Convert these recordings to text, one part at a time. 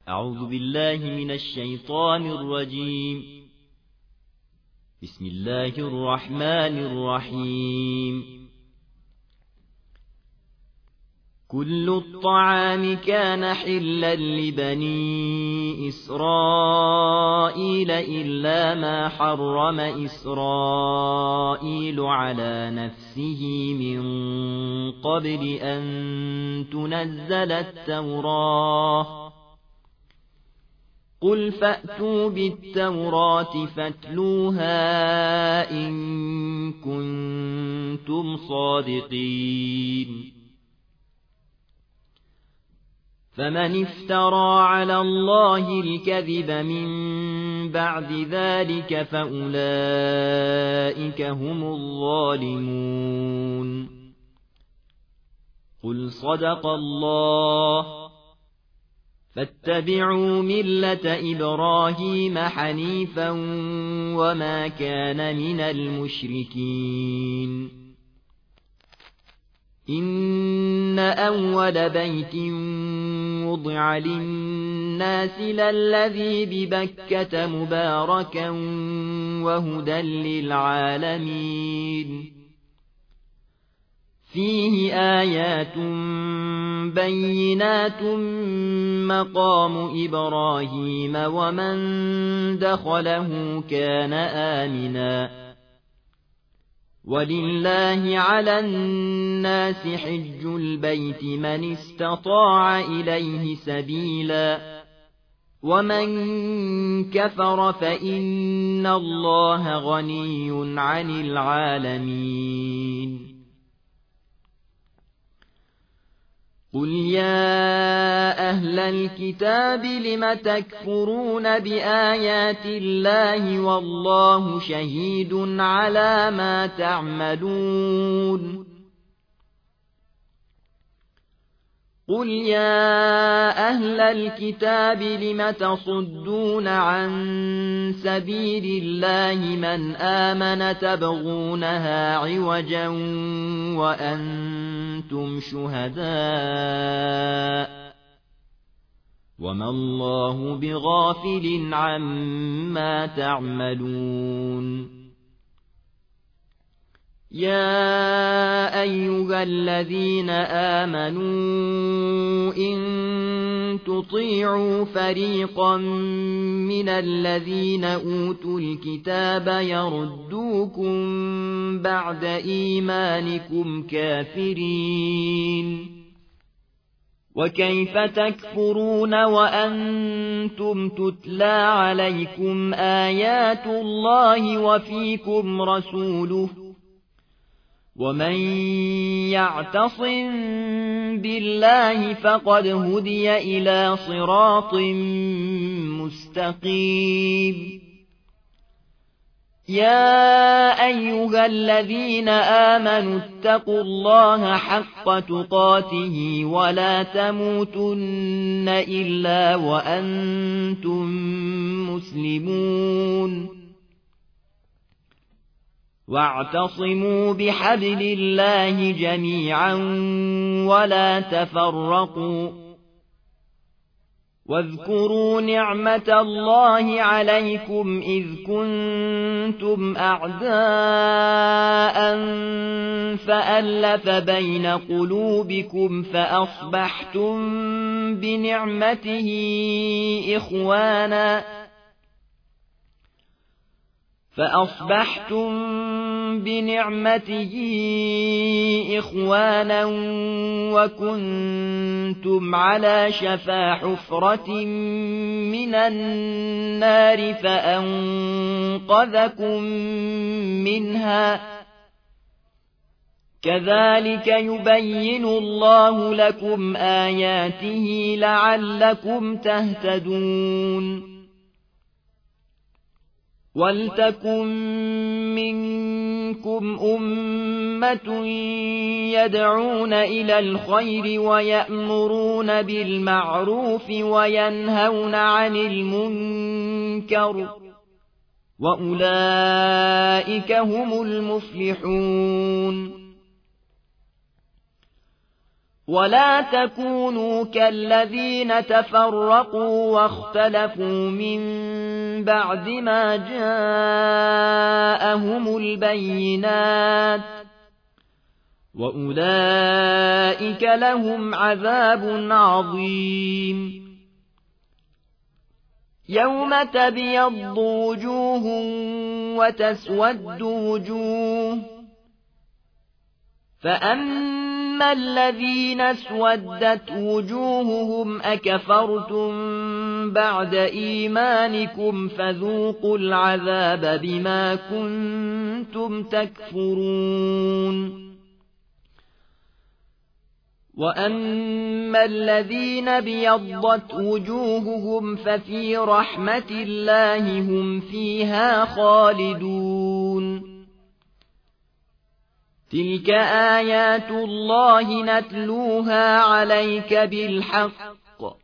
أعوذ بالله من الشيطان الرجيم. بسم الله الرحمن الرحيم. كل الطعام كان حلا لبني إسرائيل إلا ما حرم إسرائيل على نفسه من قبل أن تنزل التوراة. قل فأتوا بالتوراة فاتلوها إن كنتم صادقين. فمن افترى على الله الكذب من بعد ذلك فأولئك هم الظالمون. قل صدق الله. فاتبعوا ملة إبراهيم حنيفا وما كان من المشركين. إن أول بيت وضع للناس للذي ببكة مباركا وهدى للعالمين. فيه آيات بينات مقام إبراهيم ومن دخله كان آمنا. ولله على الناس حج البيت من استطاع إليه سبيلا. ومن كفر فإن الله غني عن العالمين. قل يا أهل الكتاب لم تكفرون بآيات الله والله شهيد على ما تعملون. قل يا أهل الكتاب لم تصدون عن سبيل الله من آمن تبغونها عوجا وأنتم شهداء وما الله بغافل عما تعملون. يا أيها الذين آمنوا إن تطيعوا فريقا من الذين أوتوا الكتاب يردوكم بعد إيمانكم كافرين. وكيف تكفرون وأنتم تتلى عليكم آيات الله وفيكم رسوله. ومن يعتصم بالله فقد هدي إلى صراط مستقيم. يا أيها الذين آمنوا اتقوا الله حق تقاته ولا تموتن إلا وأنتم مسلمون. واعتصموا بحبل الله جميعا ولا تفرقوا. واذكروا نعمة الله عليكم إذ كنتم أعداء فألف بين قلوبكم فأصبحتم بنعمته إخوانا وكنتم على شفا حفرة من النار فأنقذكم منها. كذلك يبين الله لكم آياته لعلكم تهتدون. ولتكن منكم أمة يدعون إلى الخير ويأمرون بالمعروف وينهون عن المنكر وأولئك هم المفلحون. ولا تكونوا كالذين تفرقوا واختلفوا من بعد ما جاءهم البينات وأولئك لهم عذاب عظيم يوم تبيض وجوه وتسود وجوه فأما الذين اسودت وجوههم أكفرتم بعد إيمانكم فذوقوا العذاب بما كنتم تكفرون وأما الذين بيضت وجوههم ففي رحمة الله هم فيها خالدون تلك آيات الله نتلوها عليك بالحق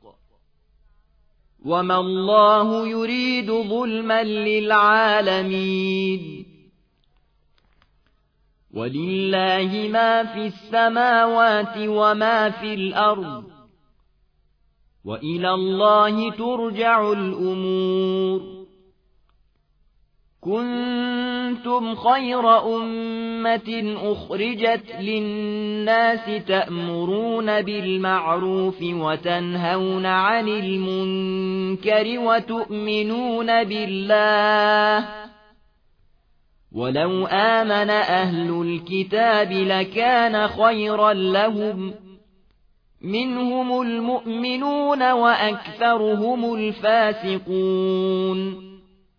وما الله يريد ظلما للعالمين ولله ما في السماوات وما في الأرض وإلى الله ترجع الأمور كنتم خير أمة أخرجت للناس تأمرون بالمعروف وتنهون عن المنكر وتؤمنون بالله ولو آمن أهل الكتاب لكان خيرا لهم منهم المؤمنون وأكثرهم الفاسقون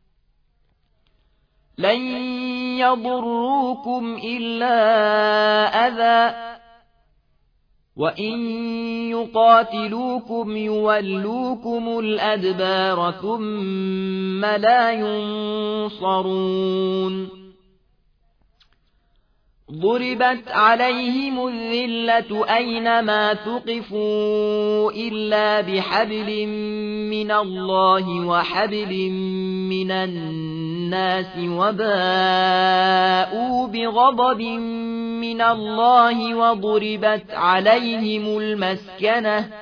لن يضروكم إلا أذى وإن يقاتلوكم يولوكم الأدبار ثم لا ينصرون ضربت عليهم الذلة أينما ثقفوا إلا بحبل من الله وحبل من الناس وباءوا بغضب من الله وضربت عليهم المسكنة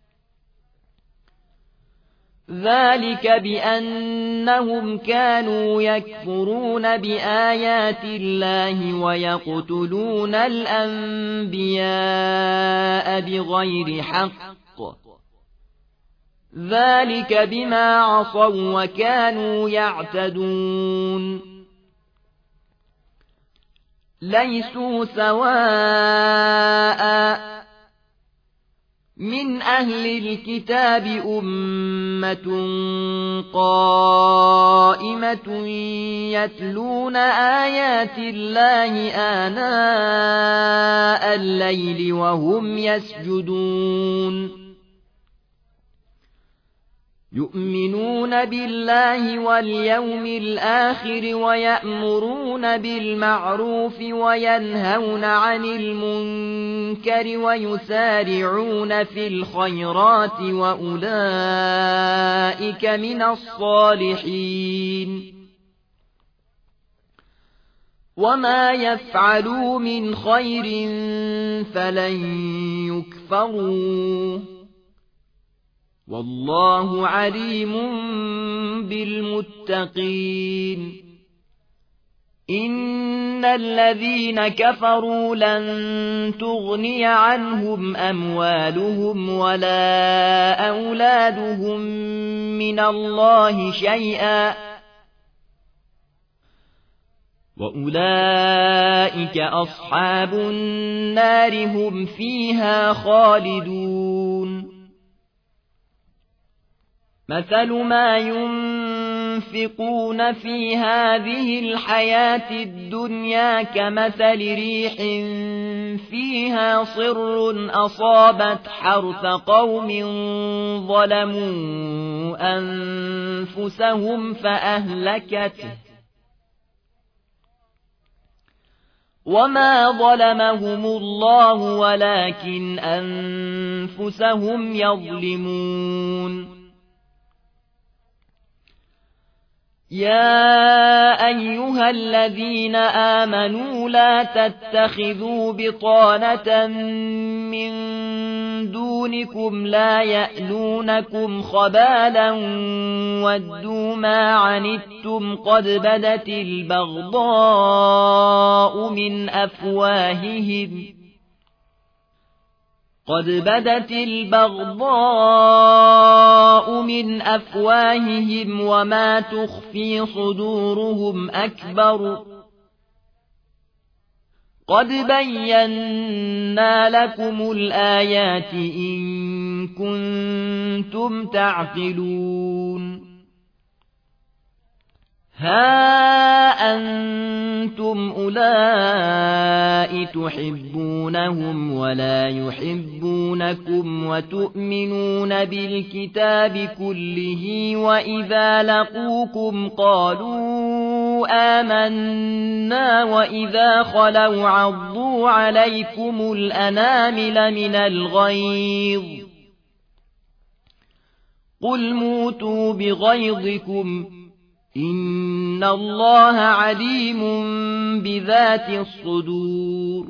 ذلك بأنهم كانوا يكفرون بآيات الله ويقتلون الأنبياء بغير حق ذلك بما عصوا وكانوا يعتدون ليسوا سواء من أهل الكتاب أمة قائمة يتلون آيات الله آناء الليل وهم يسجدون يؤمنون بالله واليوم الآخر ويأمرون بالمعروف وينهون عن المنكر ويسارعون في الخيرات وأولئك من الصالحين وما يفعلوا من خير فلن يكفروه والله عليم بالمتقين إن الذين كفروا لن تغني عنهم أموالهم ولا أولادهم من الله شيئا وأولئك أصحاب النار هم فيها خالدون مثل ما ينفقون في هذه الحياة الدنيا كمثل ريح فيها صر أصابت حرث قوم ظلموا أنفسهم فأهلكته وما ظلمهم الله ولكن أنفسهم يظلمون يا أيها الذين آمنوا لا تتخذوا بطانة من دونكم لا يألونكم خبالا ودوا ما عنتم قد بدت البغضاء من أفواههم وما تخفي صدورهم أكبر قد بينا لكم الآيات إن كنتم تعقلون ها أنتم أولئك تحبونهم ولا يحبونكم وتؤمنون بالكتاب كله وإذا لقوكم قالوا آمنا وإذا خلوا عضوا عليكم الأنامل من الغيظ قل موتوا بغيظكم إن الله عليم بذات الصدور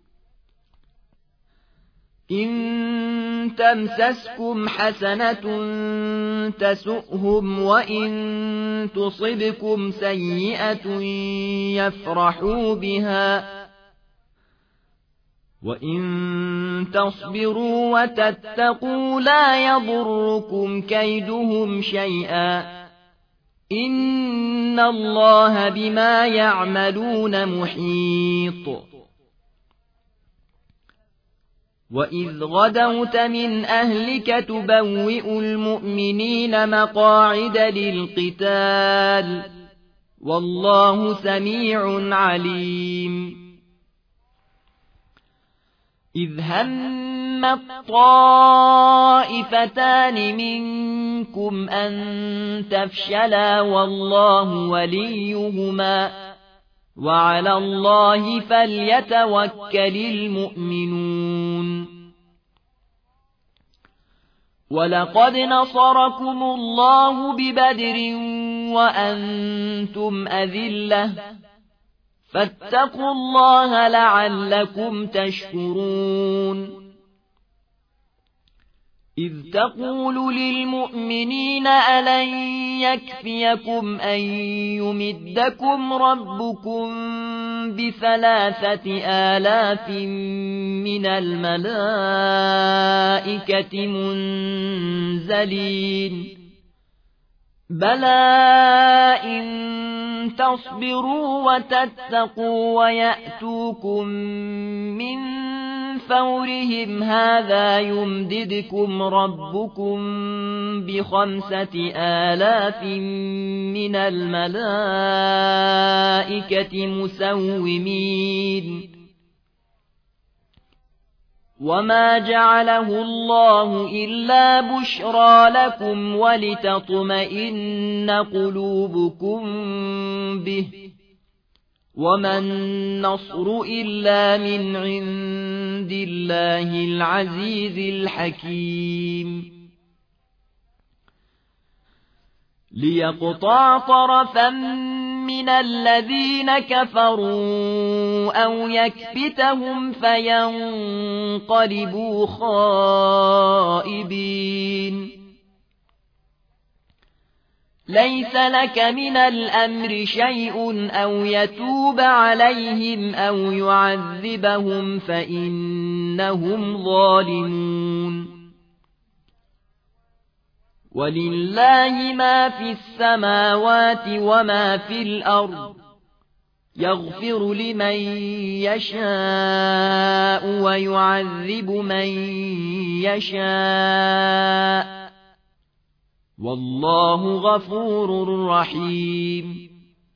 إن تمسسكم حسنة تسؤهم وإن تصبكم سيئة يفرحوا بها وإن تصبروا وتتقوا لا يضركم كيدهم شيئا إن الله بما يعملون محيط وإذ غدوت من أهلك تبوئ المؤمنين مقاعد للقتال والله سميع عليم إذ هم الطائفتان منكم أن تفشلا والله وليهما وعلى الله فليتوكل المؤمنون ولقد نصركم الله ببدر وأنتم أذلة فاتقوا الله لعلكم تشكرون إذ تقول للمؤمنين ألن يكفيكم أن يمدكم ربكم ب3,000 من الملائكة منزلين بلى إن تصبروا وتتقوا ويأتوكم من فورهم هذا يمددكم ربكم ب5,000 من الملائكة مسومين وما جعله الله إلا بشرى لكم ولتطمئن قلوبكم به وما النصر إلا من عند الله العزيز الحكيم ليقطع طرفا من الذين كفروا أو يكبتهم فينقلبوا خائبين ليس لك من الأمر شيء أو يتوب عليهم أو يعذبهم فإنهم ظالمون ولله ما في السماوات وما في الأرض يغفر لمن يشاء ويعذب من يشاء والله غفور رحيم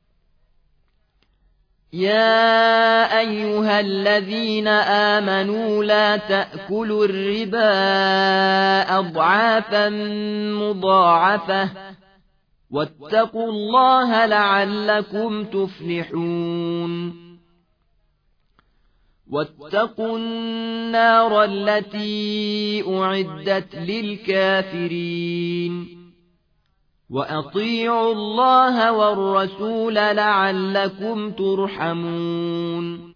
يا أيها الذين آمنوا لا تأكلوا الربا أضعافا مضاعفة واتقوا الله لعلكم تفلحون واتقوا النار التي أعدت للكافرين وأطيعوا الله والرسول لعلكم ترحمون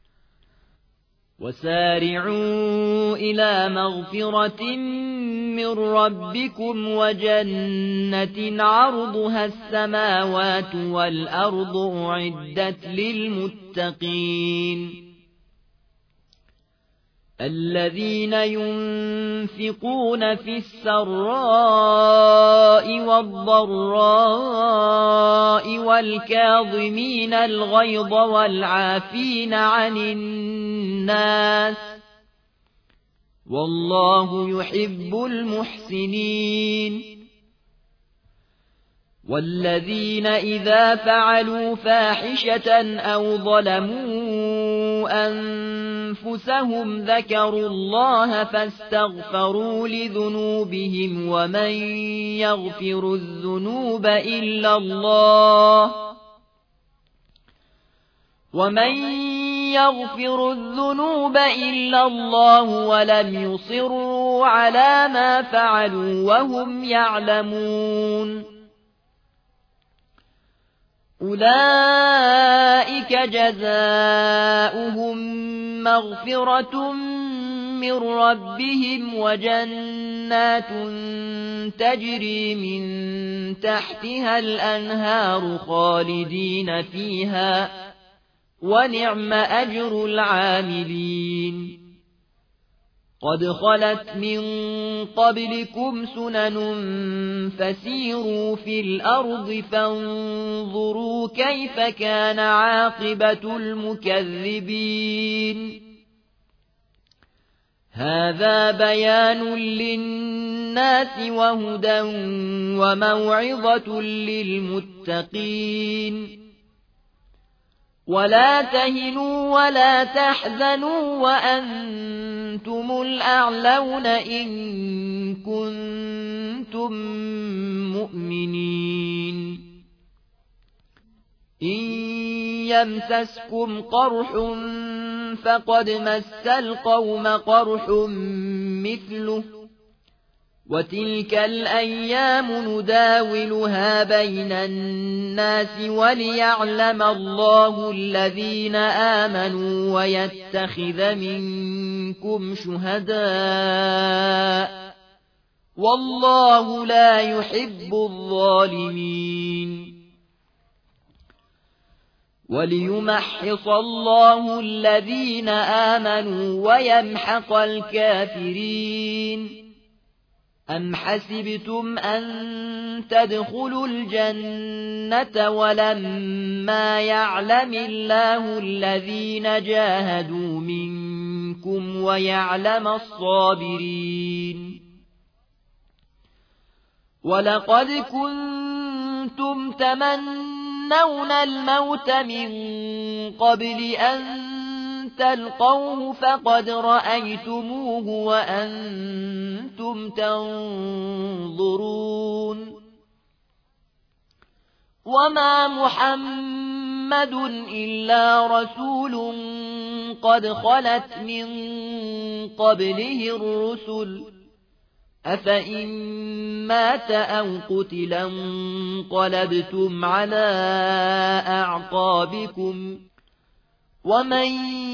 وسارعوا إلى مغفرة من ربكم وجنة عرضها السماوات والأرض أعدت للمتقين الذين ينفقون في السراء والضراء والكاظمين الغيظ والعافين عن الناس والله يحب المحسنين والذين إذا فعلوا فاحشة أو ظلموا أنفسهم ذكروا الله فاستغفروا لذنوبهم ومن يغفر الذنوب إلا الله ولم يصروا على ما فعلوا وهم يعلمون أولئك جزاؤهم مغفرة من ربهم وجنات تجري من تحتها الأنهار خالدين فيها ونعم أجر العاملين قد خلت من قبلكم سنن فسيروا في الأرض فانظروا كيف كان عاقبة المكذبين هذا بيان للناس وهدى وموعظة للمتقين ولا تهنوا ولا تحزنوا وأنتم الأعلون إن كنتم مؤمنين إن يمسسكم قرح فقد مس القوم قرح مثله وتلك الأيام نداولها بين الناس وليعلم الله الذين آمنوا ويتخذ منكم شهداء والله لا يحب الظالمين وليمحص الله الذين آمنوا ويمحق الكافرين أم حسبتم أن تدخلوا الجنة ولما يعلم الله الذين جاهدوا منكم ويعلم الصابرين ولقد كنتم تمنون الموت من قبل أن تلقوه فقد رأيتموه وأنتم تنظرون وما محمد إلا رسول قد خلت من قبله الرسل أفإن مات أو قتل انقلبتم على أعقابكم ومن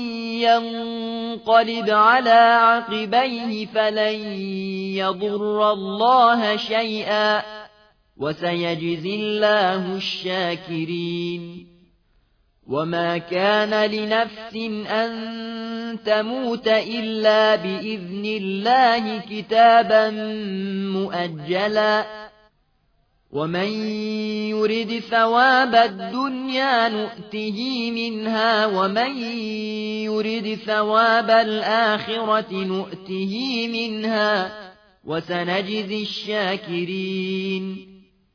ينقلب على عقبيه فلن يضر الله شيئا وسيجزي الله الشاكرين وما كان لنفس أن تموت إلا بإذن الله كتابا مؤجلا ومن يرد ثواب الدنيا نؤته منها ومن يرد ثواب الآخرة نؤته منها وسنجزي الشاكرين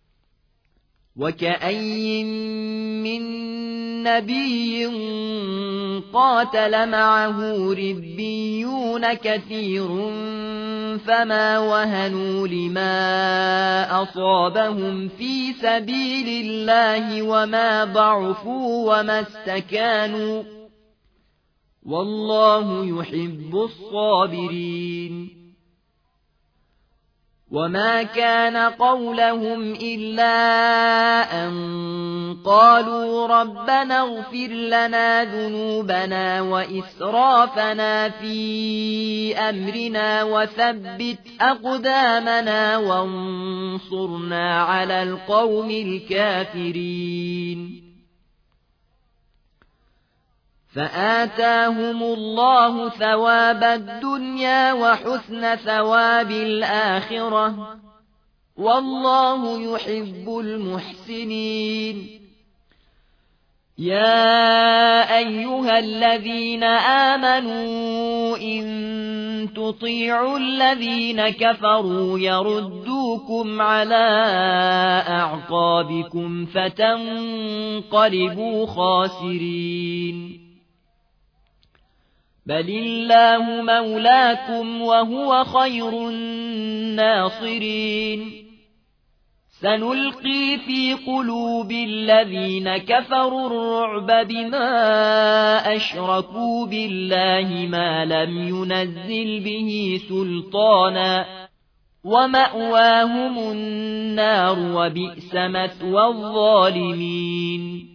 وكأي من نبي قاتل معه ربيون كثير فما وهنوا لما أصابهم في سبيل الله وما ضعفوا وما استكانوا والله يحب الصابرين وما كان قولهم إلا أن قالوا ربنا اغفر لنا ذنوبنا وإسرافنا في أمرنا وثبت أقدامنا وانصرنا على القوم الكافرين فآتاهم الله ثواب الدنيا وحسن ثواب الآخرة والله يحب المحسنين يا أيها الذين آمنوا إن تطيعوا الذين كفروا يردوكم على أعقابكم فتنقلبوا خاسرين بل الله مولاكم وهو خير الناصرين سنلقي في قلوب الذين كفروا الرعب بما أشركوا بالله ما لم ينزل به سلطانا ومأواهم النار وبئس مثوى الظالمين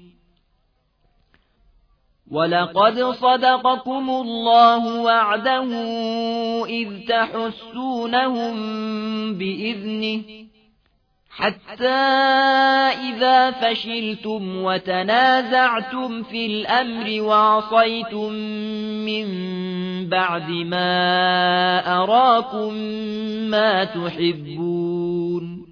ولقد صدقكم الله وعده إذ تحسونهم بإذنه حتى إذا فشلتم وتنازعتم في الأمر وعصيتم من بعد ما أراكم ما تحبون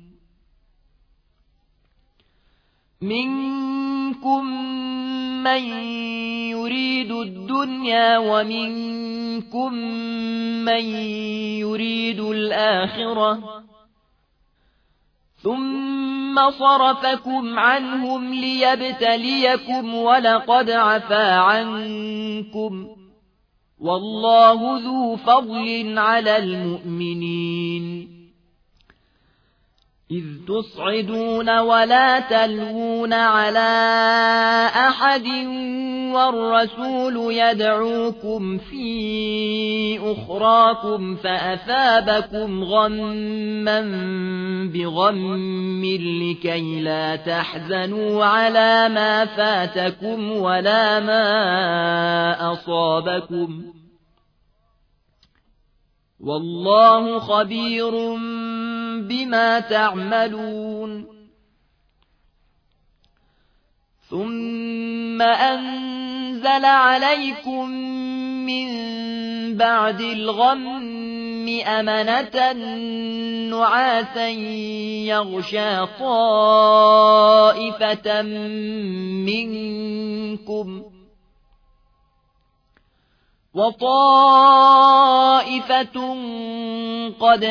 منكم من يريد الدنيا ومنكم من يريد الآخرة ثم صرفكم عنهم ليبتليكم ولقد عفا عنكم والله ذو فضل على المؤمنين إذ تصعدون ولا تلوون على أحد والرسول يدعوكم في أخراكم فأثابكم غما بغم لكي لا تحزنوا على ما فاتكم ولا ما أصابكم والله خبير بما تعملون ثم أنزل عليكم من بعد الغم أمنة نعاسا يغشى طائفة منكم وطائفة قد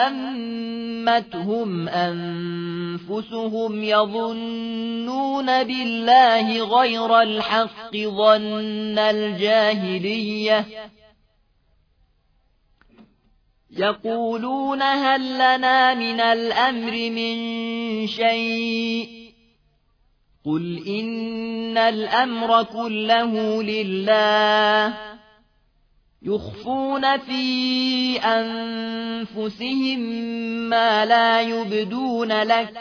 أهمتهم أنفسهم يظنون بالله غير الحق ظن الجاهلية يقولون هل لنا من الأمر من شيء قل إن الأمر كله لله يخفون في أنفسهم ما لا يبدون لك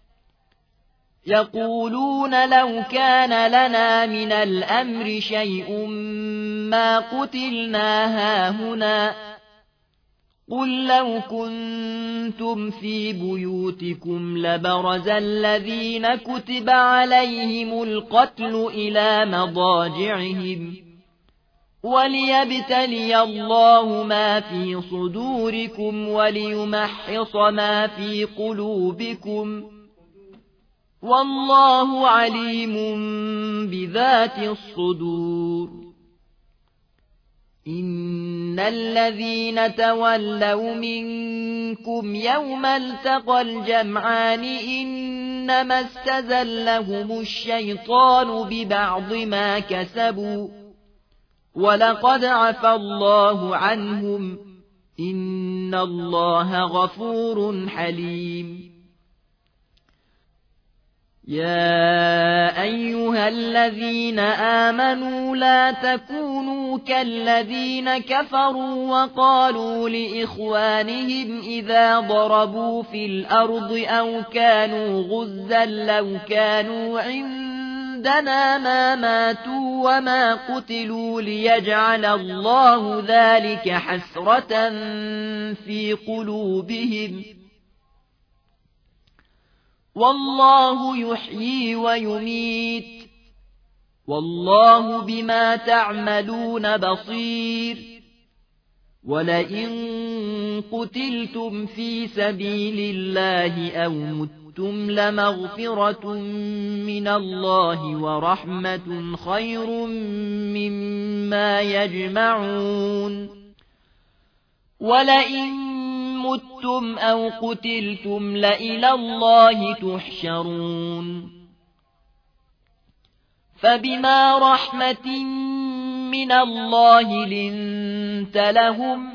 يقولون لو كان لنا من الأمر شيء ما قتلنا هاهنا قل لو كنتم في بيوتكم لبرز الذين كتب عليهم القتل إلى مضاجعهم وليبتلي الله ما في صدوركم وليمحص ما في قلوبكم والله عليم بذات الصدور إن الذين تولوا منكم يوم التقى الجمعان إنما استزلهم الشيطان ببعض ما كسبوا ولقد عفى الله عنهم إن الله غفور حليم يا أيها الذين آمنوا لا تكونوا كالذين كفروا وقالوا لإخوانهم إذا ضربوا في الأرض أو كانوا غزا لو كانوا عندنا ما ماتوا وما قتلوا ليجعل الله ذلك حسرة في قلوبهم والله يحيي ويميت والله بما تعملون بصير ولئن قتلتم في سبيل الله أو متم لمغفرة من الله ورحمة خير مما يجمعون ولئن متم أو قتلتم لإلى الله تحشرون فبما رحمة من الله لنت لهم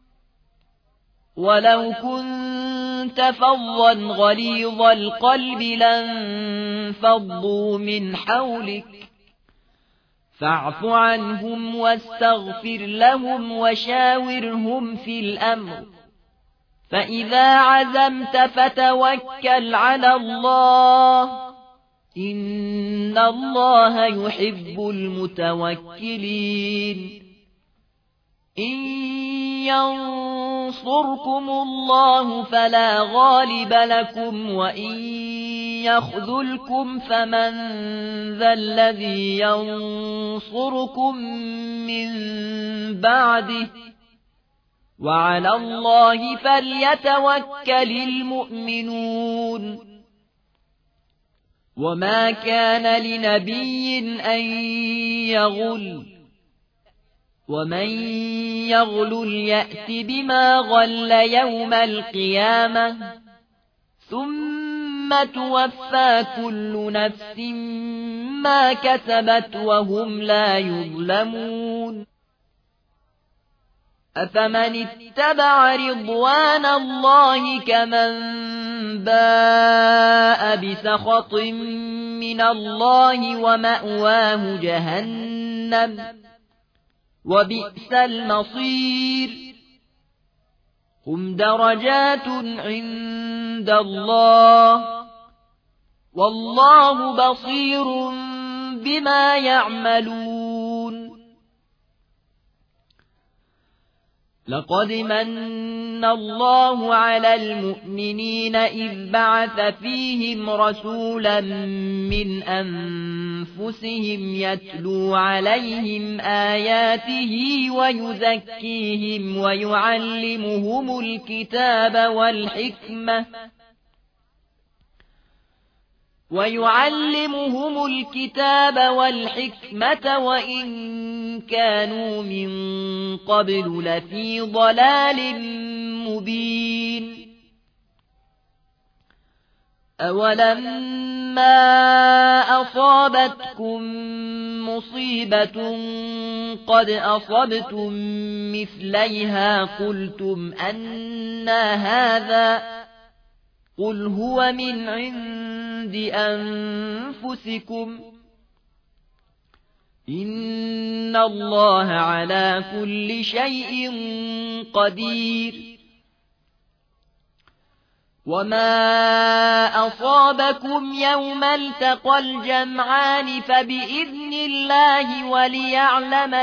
ولو كنت فظا غليظ القلب لانفضوا من حولك فاعف عنهم واستغفر لهم وشاورهم في الأمر فإذا عزمت فتوكل على الله إن الله يحب المتوكلين إن ينصركم الله فلا غالب لكم وإن يخذلكم فمن ذا الذي ينصركم من بعده وعلى الله فليتوكل المؤمنون وما كان لنبي أن يغل ومن يغل يأت بما غل يوم القيامة ثم توفى كل نفس ما كسبت وهم لا يظلمون أفمن اتبع رضوان الله كمن باء بسخط من الله ومأواه جهنم وبئس المصير هم درجات عند الله والله بصير بما يعملون لقد من الله على المؤمنين إذ بعث فيهم رسولا من أنفسهم يتلو عليهم آياته ويزكيهم ويعلمهم الكتاب والحكمة وإن كانوا من قبل لفي ضلال مبين أولما أصابتكم مصيبة قد أصبتم مثليها قلتم أنى هذا قل هو من عند أنفسكم إن الله على كل شيء قدير وما أصابكم يوم التقى الجمعان فبإذن الله وليعلم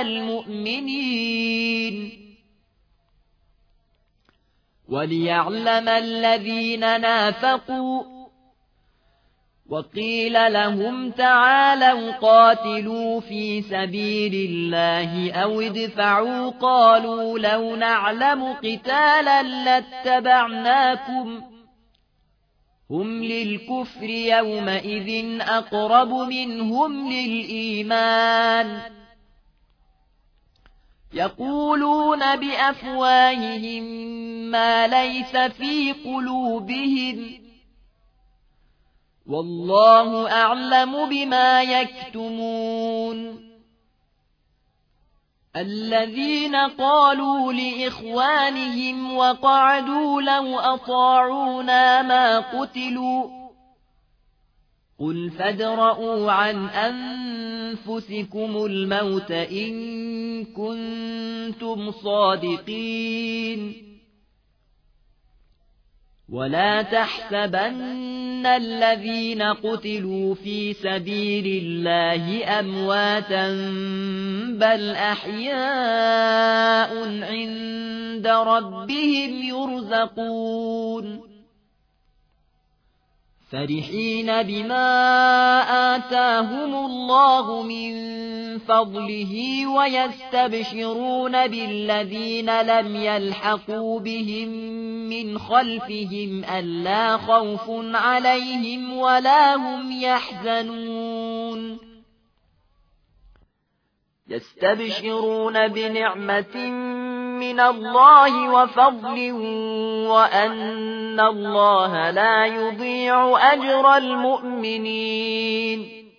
الذين نافقوا وقيل لهم تعالوا قاتلوا في سبيل الله أو ادفعوا قالوا لو نعلم قتالا لاتبعناكم هم للكفر يومئذ أقرب منهم للإيمان يقولون بأفواههم ما ليس في قلوبهم والله أعلم بما يكتمون الذين قالوا لإخوانهم وقعدوا لو أطاعونا ما قتلوا قل فادرءوا عن أنفسكم الموت إن كنتم صادقين ولا تحسبن الذين قتلوا في سبيل الله أمواتا بل أحياء عند ربهم يرزقون فرحين بما آتاهم الله من فضله ويستبشرون بالذين لم يلحقوا بهم من خلفهم ألا خوف عليهم ولا هم يحزنون يستبشرون بنعمة من الله وفضل وأن الله لا يضيع أجر المؤمنين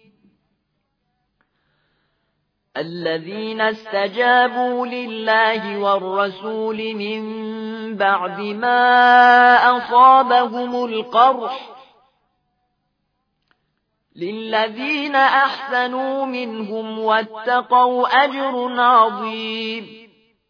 الذين استجابوا لله والرسول من بعد ما أصابهم القرح للذين أحسنوا منهم واتقوا أجر عظيم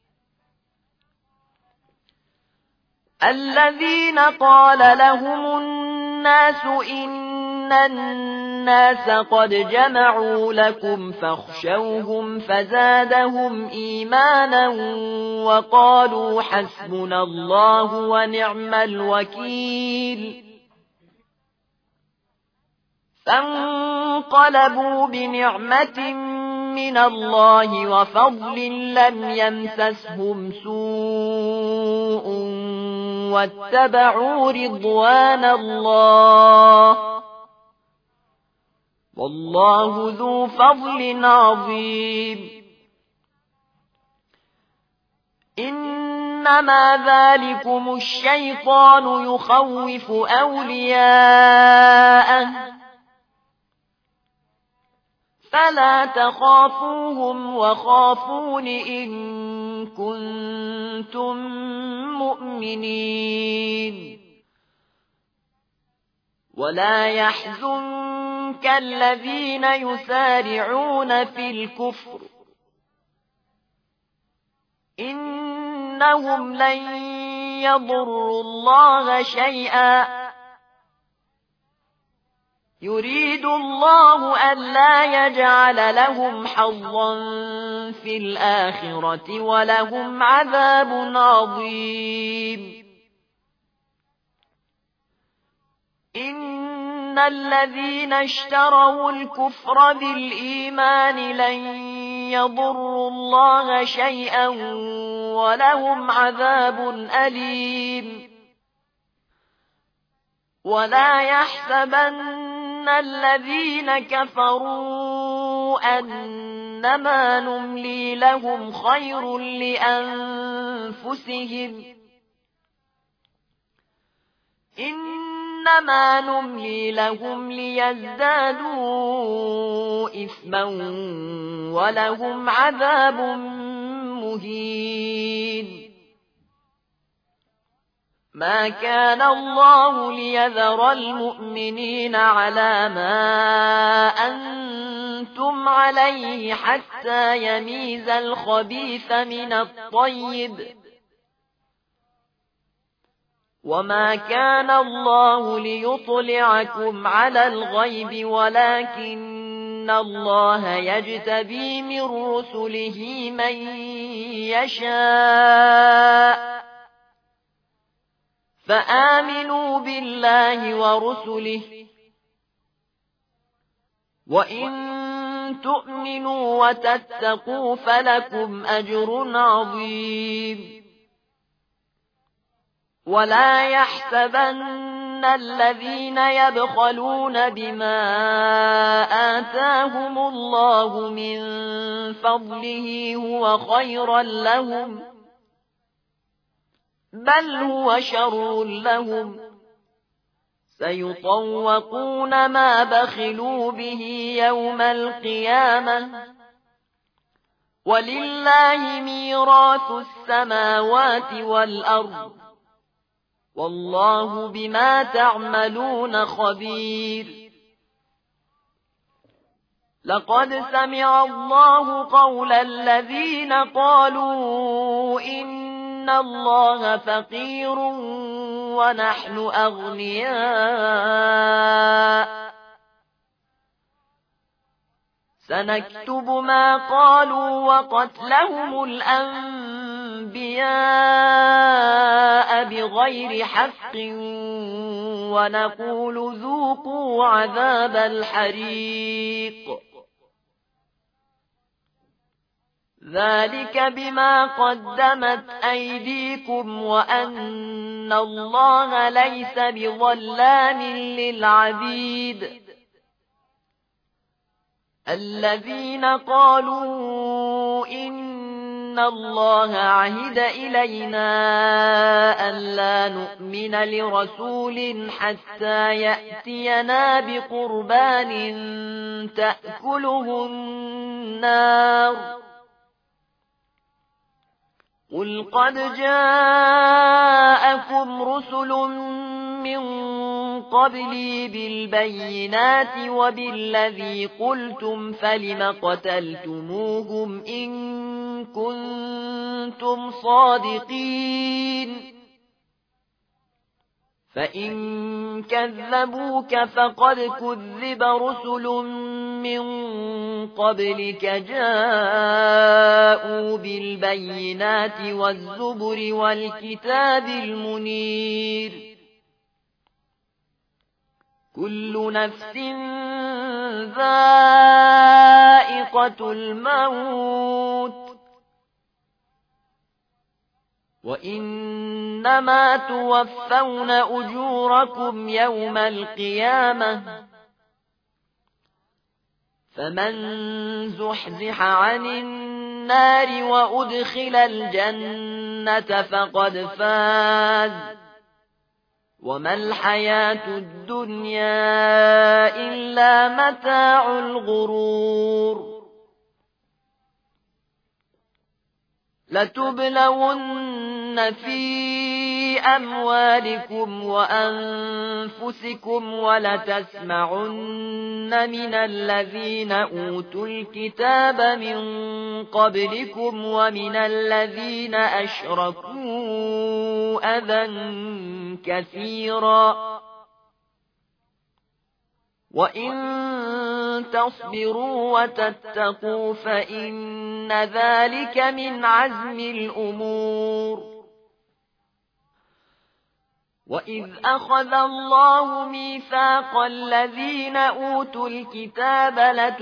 الذين قال لهم الناس إن الناس قد جمعوا لكم فاخشوهم فزادهم إيمانا وقالوا حسبنا الله ونعم الوكيل فانقلبوا بنعمة من الله وفضل لم يمسسهم سوء واتبعوا رضوان الله والله ذو فضل عظيم إنما ذلكم الشيطان يخوف أولياءه فلا تخافوهم وخافون إن كنتم مؤمنين ولا يحزنك الذين يسارعون في الكفر إنهم لن يضروا الله شيئا يريد الله ألا يجعل لهم حظا في الآخرة ولهم عذاب عظيم إن الذين اشتروا الكفر بالإيمان لن يضروا الله شيئا ولهم عذاب أليم ولا يحسبن الذين كفروا أنما نملي لهم خير لأنفسهم إنما نملي لهم ليزدادوا إثما ولهم عذاب مهين ما كان الله ليذر المؤمنين على ما أنتم عليه حتى يميز الخبيث من الطيب وما كان الله ليطلعكم على الغيب ولكن الله يجتبي من رسله من يشاء فآمنوا بالله ورسله وإن تؤمنوا وتتقوا فلكم أجر عظيم ولا يحسبن الذين يبخلون بما آتاهم الله من فضله هو خيرا لهم بل هو شر لهم سيطوقون ما بخلوا به يوم القيامة ولله ميراث السماوات والأرض والله بما تعملون خبير لقد سمع الله قول الذين قالوا إن الله فقير ونحن أغنياء سنكتب ما قالوا وقتلهم الأنبياء بغير حق ونقول ذوقوا عذاب الحريق ذلك بما قدمت أيديكم وأن الله ليس بظلام للعبيد الذين قالوا إن الله عهد إلينا ألا نؤمن لرسول حتى يأتينا بقربان تأكله النار قل قد جاءكم رسل من قبلي بالبينات وبالذي قلتم فلم قتلتموهم إن كنتم صادقين فإن كذبوك فقد كذب رسل من قبلك جاءوا بالبينات والزبر والكتاب المنير كل نفس ذائقة الموت وإنما توفون أجوركم يوم القيامة فمن زحزح عن النار وأدخل الجنة فقد فاز وما الحياة الدنيا إلا متاع الغرور لتبلون في أموالكم وأنفسكم ولتسمعن من الذين أوتوا الكتاب من قبلكم ومن الذين أشركوا أذى كثيرا وإن تصبروا وتتقوا فإن ذلك من عزم الأمور وإذ أخذ الله ميثاق الذين أوتوا الكتاب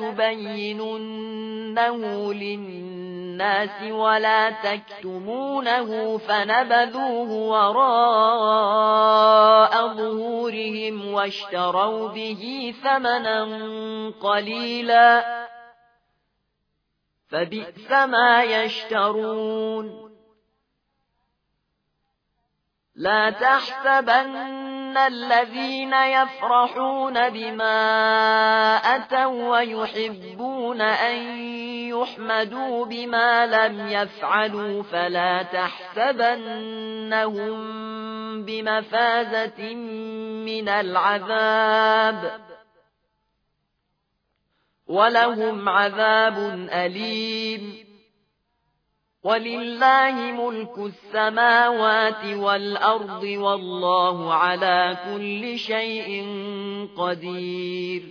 لتبيننه للناس ولا تكتمونه فنبذوه وراء ظهورهم واشتروا به ثمنا قليلا فبئس ما يشترون لا تحسبن الذين يفرحون بما أتوا ويحبون أن يحمدوا بما لم يفعلوا فلا تحسبنهم بمفازة من العذاب ولهم عذاب أليم ولله ملك السماوات والأرض والله على كل شيء قدير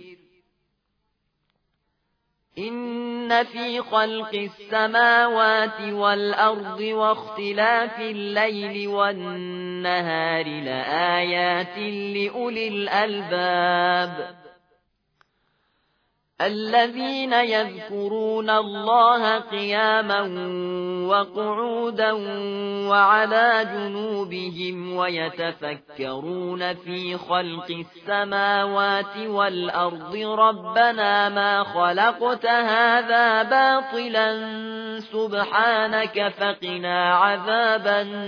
إن في خلق السماوات والأرض واختلاف الليل والنهار لآيات لأولي الألباب الذين يذكرون الله قياما وقعودا وعلى جنوبهم ويتفكرون في خلق السماوات والأرض ربنا ما خلقت هذا باطلا سبحانك فقنا عذاب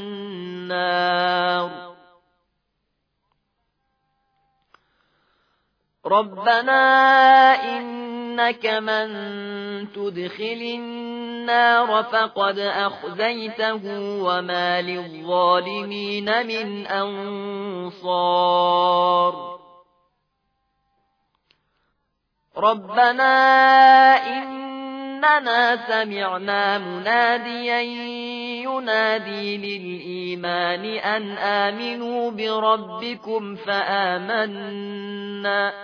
النار ربنا إنك من تدخل النار فقد أخزيته وما للظالمين من أنصار ربنا إننا سمعنا مناديا ينادي للإيمان أن آمنوا بربكم فآمنا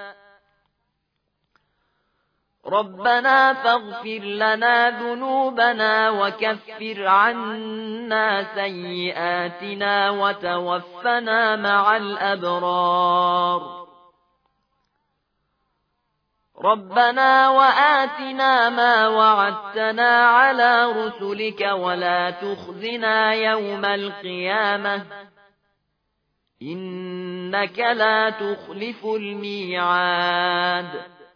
ربنا فاغفر لنا ذنوبنا وكفر عنا سيئاتنا وتوفنا مع الأبرار ربنا وآتنا ما وعدتنا على رسلك ولا تخزنا يوم القيامة إنك لا تخلف الميعاد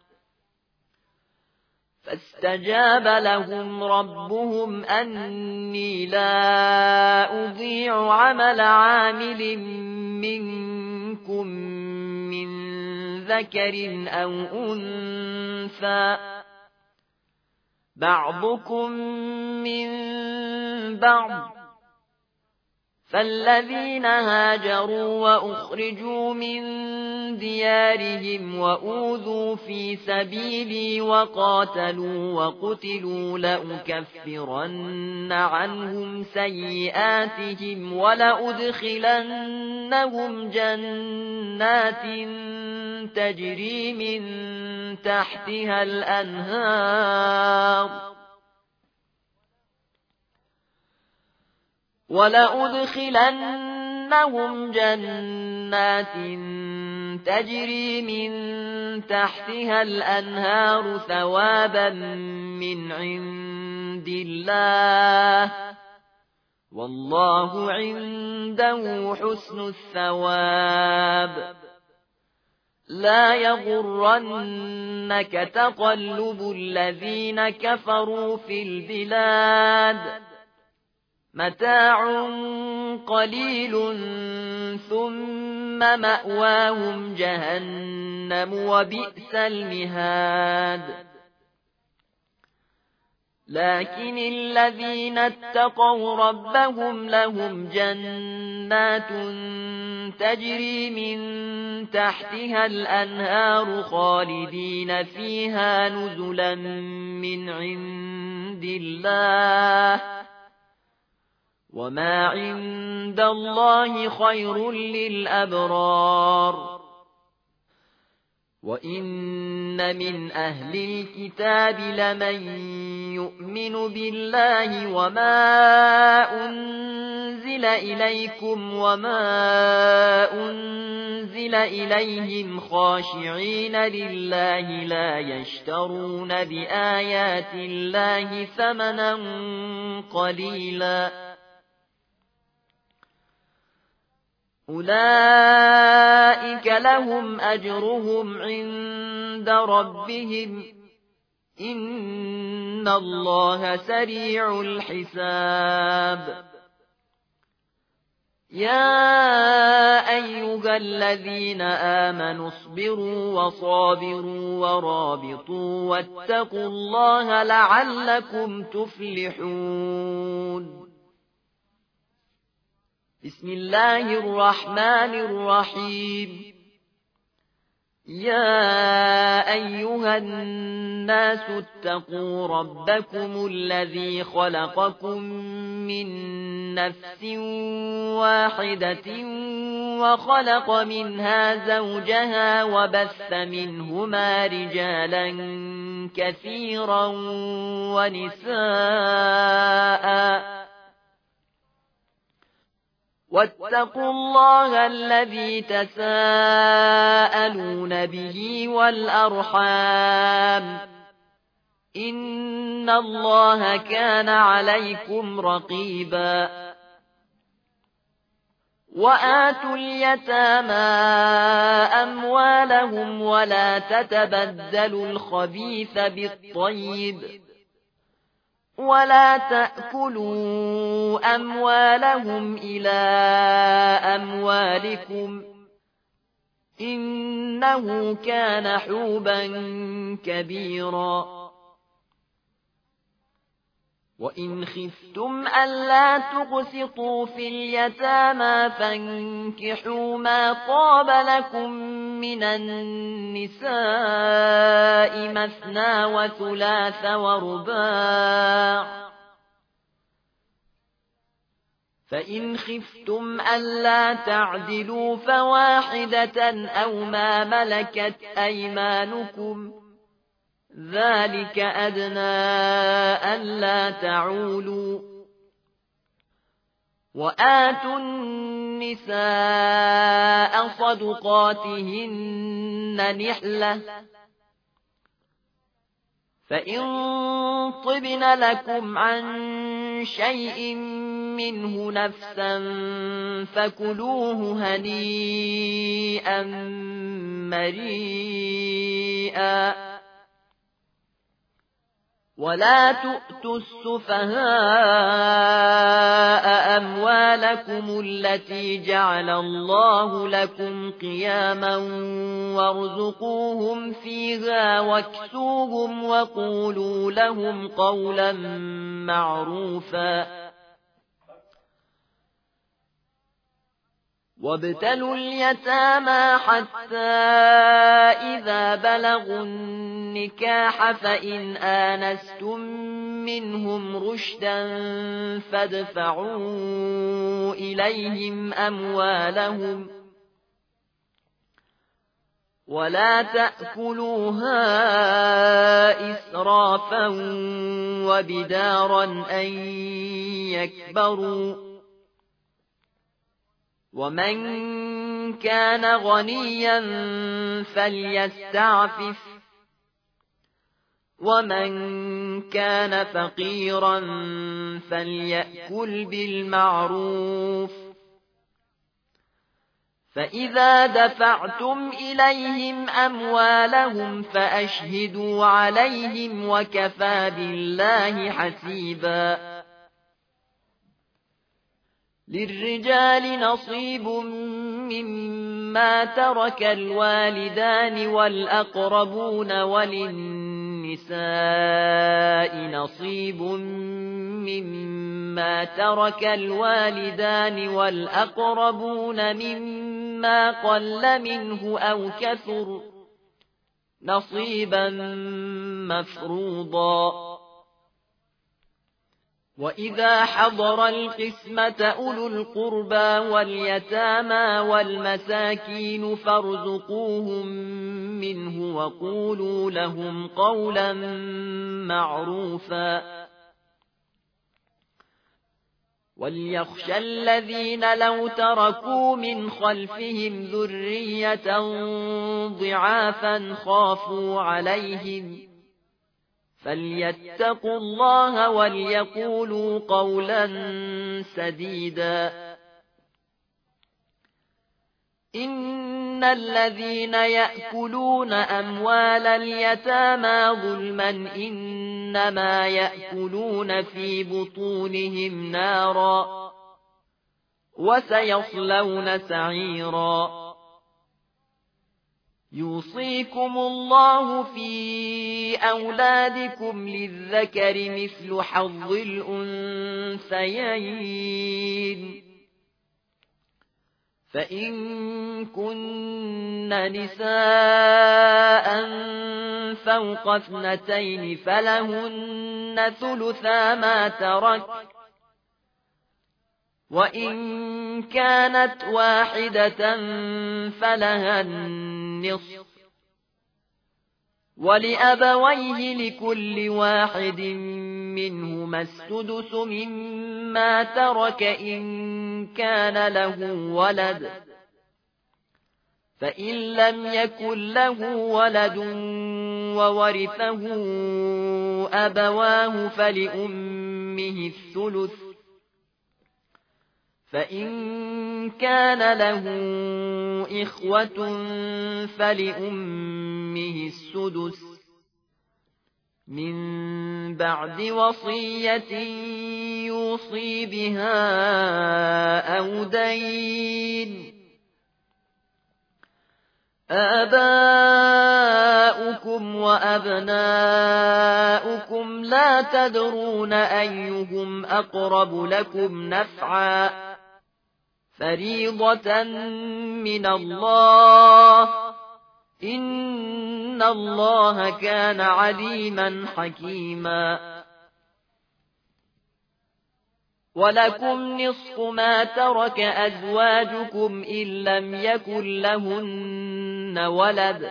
فاستجاب لهم ربهم أني لا أضيع عمل عامل منكم من ذكر أو أنثى بعضكم من بعض فالذين هاجروا وأخرجوا من ديارهم وأوذوا في سبيلي وقاتلوا وقتلوا لأكفرن عنهم سيئاتهم ولأدخلنهم جنات تجري من تحتها الأنهار ولأدخلنهم جنات تجري من تحتها الأنهار ثوابا من عند الله والله عنده حسن الثواب لا يغرنك تقلب الذين كفروا في البلاد متاع قليل ثم مأواهم جهنم وبئس المهاد لكن الذين اتقوا ربهم لهم جنات تجري من تحتها الأنهار خالدين فيها نزلا من عند الله وما عند الله خير للأبرار وإن من أهل الكتاب لمن يؤمن بالله وما أنزل إليكم وما أنزل إليهم خاشعين لله لا يشترون بآيات الله ثمنا قليلا أولئك لهم أجرهم عند ربهم إن الله سريع الحساب يا أيها الذين آمنوا اصبروا وصابروا ورابطوا واتقوا الله لعلكم تفلحون بسم الله الرحمن الرحيم يا أيها الناس اتقوا ربكم الذي خلقكم من نفس واحدة وخلق منها زوجها وبث منهما رجالا كثيرا ونساء واتقوا الله الذي تساءلون به والأرحام إن الله كان عليكم رقيبا وآتوا اليتامى أموالهم ولا تتبدلوا الخبيث بالطيب ولا تأكلوا أموالهم إلى أموالكم إنه كان حوبا كبيرا وإن خفتم ألا تقسطوا في اليتامى فانكحوا ما طاب لكم من النساء مثنى وثلاث ورباع فإن خفتم ألا تعدلوا فواحدة أو ما ملكت أيمانكم ذلك أدنى ألا تعولوا وآتوا النساء صدقاتهن نحلة فإن طبن لكم عن شيء منه نفسا فكلوه هنيئا مريئا ولا تؤتوا السفهاء أموالكم التي جعل الله لكم قياما وارزقوهم فيها واكسوهم وقولوا لهم قولا معروفا وابتلوا اليتامى حتى إذا بلغوا النكاح فإن آنستم منهم رشدا فادفعوا إليهم أموالهم ولا تأكلوها إسرافا وبدارا أن يكبروا ومن كان غنيا فليستعفف ومن كان فقيرا فليأكل بالمعروف فإذا دفعتم إليهم أموالهم فأشهدوا عليهم وكفى بالله حسيبا للرجال نصيب مما ترك الوالدان والأقربون وللنساء نصيب مما ترك الوالدان والأقربون مما قل منه أو كثر نصيبا مفروضا وإذا حضر القسمة أولو القربى واليتامى والمساكين فارزقوهم منه وقولوا لهم قولا معروفا وليخشى الذين لو تركوا من خلفهم ذرية ضعافا خافوا عليهم فليتقوا الله وليقولوا قولا سديدا إن الذين يأكلون أموال اليتامى ظلما إنما يأكلون في بطونهم نارا وسيصلون سعيرا يوصيكم الله في أولادكم للذكر مثل حظ الأنثيين فإن كن نساء فوق 2 فلهن ثلثا ما ترك وإن كانت واحدة فلها النصف ولأبويه لكل واحد منهما السدس مما ترك إن كان له ولد فإن لم يكن له ولد وورثه أبواه فلأمه الثلث فإن كان له إخوة فلأمه السدس من بعد وصية يوصي بها أو دين آباؤكم وأبناؤكم لا تدرون أيهم أقرب لكم نفعا فريضة من الله إن الله كان عليما حكيما ولكم نصف ما ترك أزواجكم إن لم يكن لهن ولد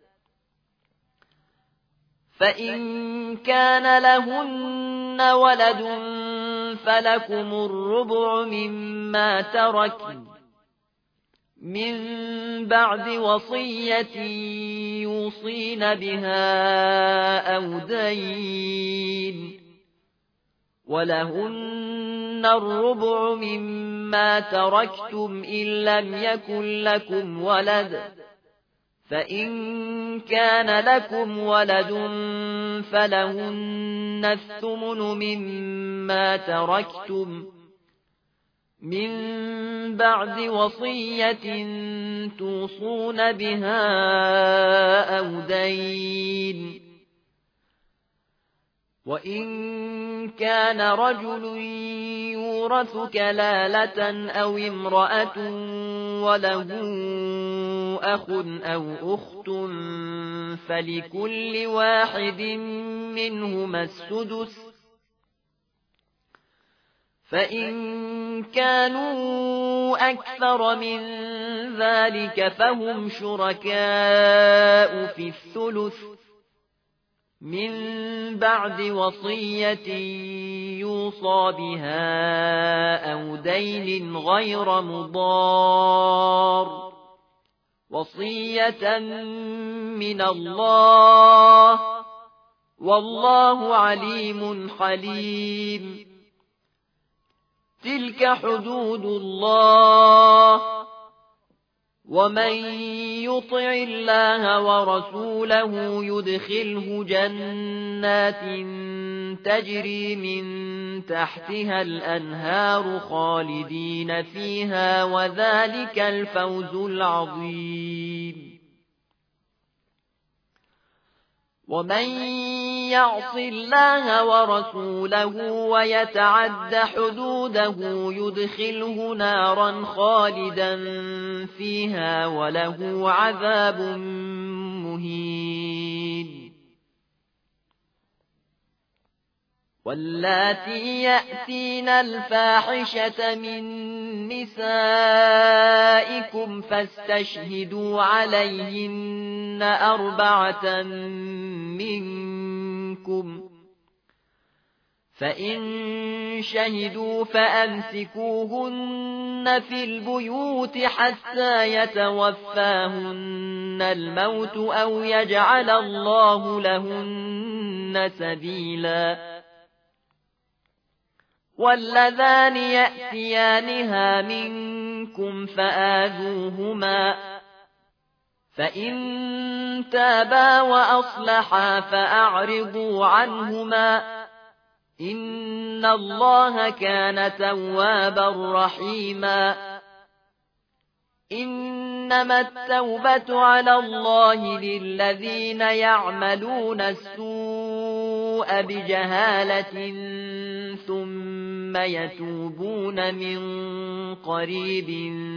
فإن كان لهن ولد فلكم الربع مما تركن من بعد وصية يوصين بها أو دين ولهن الربع مما تركتم إن لم يكن لكم ولد فإن كان لكم ولد فلهن الثمن مما تركتم من بعد وصية توصون بها أو دين وإن كان رجل يورث كلالة أو امرأة وله أخ أو أخت فلكل واحد منهما السدس فإن كانوا أكثر من ذلك فهم شركاء في الثلث من بعد وصية يوصى بها أو دين غير مضار وصية من الله والله عليم حليم تلك حدود الله ومن يطع الله ورسوله يدخله جنات تجري من تحتها الأنهار خالدين فيها وذلك الفوز العظيم ومن يعص الله ورسوله ويتعد حدوده يدخله نارا خالدا فيها وله عذاب مهين واللاتي يأتين الفاحشة من نسائكم فاستشهدوا عليهن 4 منكم فإن شهدوا فأمسكوهن في البيوت حتى يتوفاهن الموت أو يجعل الله لهن سبيلا واللذان يأتيانها منكم فآذوهما فإن تابا وأصلحا فأعرضوا عنهما إن الله كان توابا رحيما إنما التوبة على الله للذين يعملون السوء بجهالة ثم يتوبون من قريب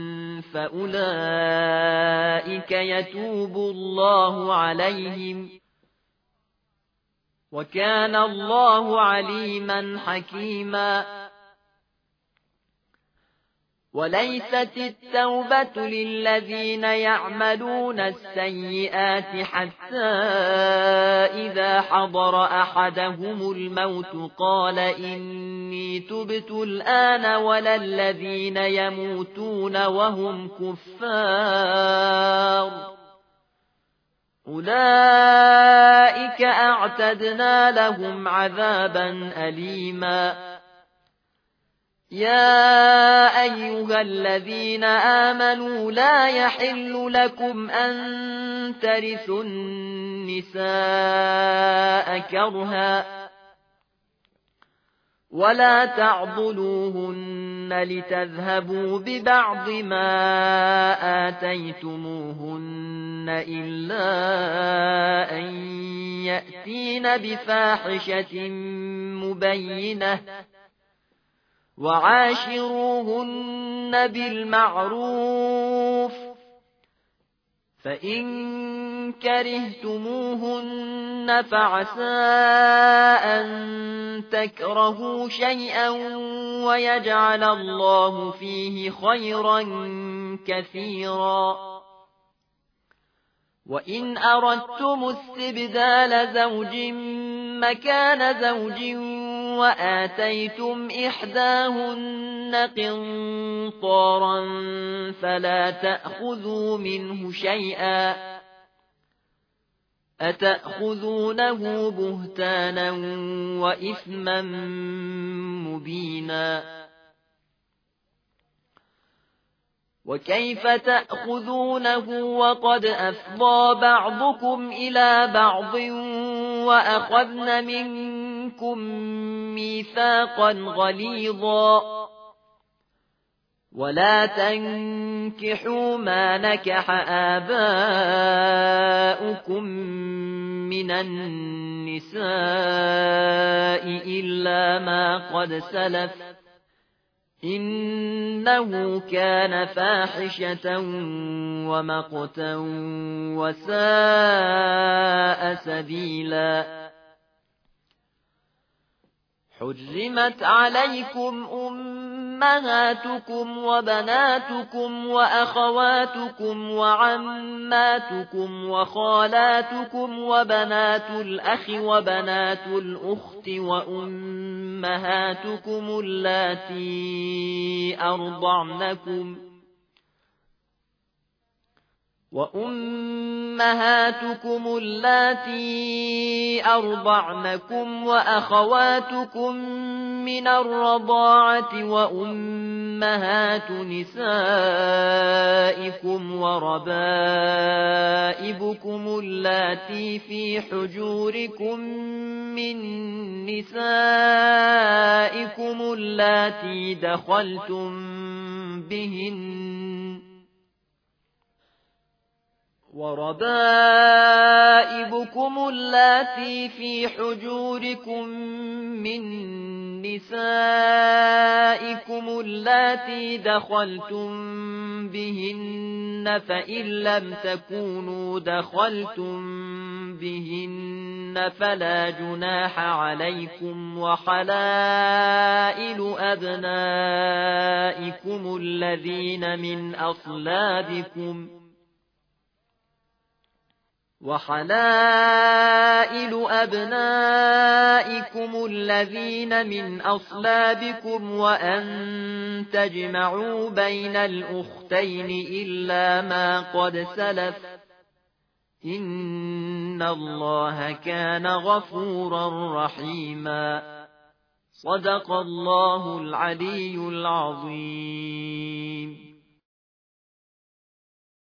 فأولئك يتوب الله عليهم وكان الله عليما حكيما وليست التوبة للذين يعملون السيئات حتى إذا حضر أحدهم الموت قال إني تبت الآن ولا الذين يموتون وهم كفار أولئك أعتدنا لهم عذابا أليما يا أيها الذين آمنوا لا يحل لكم أن ترثوا النساء كرها ولا تعضلوهن لتذهبوا ببعض ما آتيتموهن إلا أن يأتين بفاحشة مبينة وعاشروهن بالمعروف فإن كرهتموهن فعسى أن تكرهوا شيئا ويجعل الله فيه خيرا كثيرا وإن أردتم استبدال زوج مكان زوج وآتيتم إحداهن قنطارا فلا تأخذوا منه شيئا أتأخذونه بهتانا وإثما مبينا وكيف تأخذونه وقد أفضى بعضكم إلى بعض وأخذن منكم ميثاقا غليظا ولا تنكحوا ما نكح آباؤكم من النساء إلا ما قد سلف إنه كان فاحشة ومقتا وساء سبيلا حرمت عليكم أمهاتكم وبناتكم وأخواتكم وعماتكم وخالاتكم وبنات الأخ وبنات الأخت وأمهاتكم اللاتي أرضعنكم وأخواتكم من الرضاعة وأمهات نسائكم وربائبكم اللاتي في حجوركم من نسائكم اللاتي دخلتم بهن وربائبكم اللاتي في حجوركم من نسائكم اللاتي دخلتم بهن فإن لم تكونوا دخلتم بهن فلا جناح عليكم وحلائل أبنائكم الذين من أصلابكم وأن تجمعوا بين الأختين إلا ما قد سلف إن الله كان غفورا رحيما صدق الله العلي العظيم.